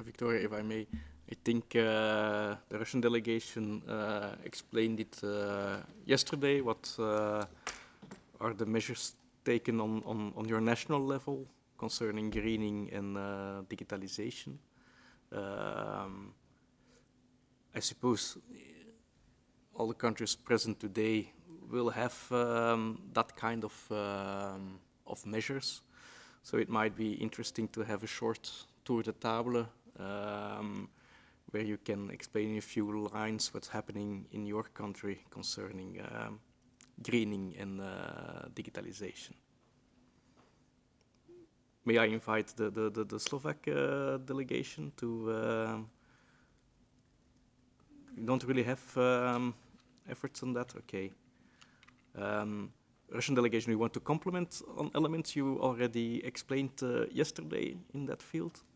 Victoria, if I may, I think the Russian delegation explained it yesterday. What are the measures taken on your national level concerning greening and digitalization? I suppose all the countries present today will have that kind of measures. So it might be interesting to have a short tour de table where you can explain in a few lines what's happening in your country concerning greening and digitalization. May I invite the Slovak delegation to... you don't really have efforts on that? Okay. Russian delegation, we want to complement on elements you already explained yesterday in that field?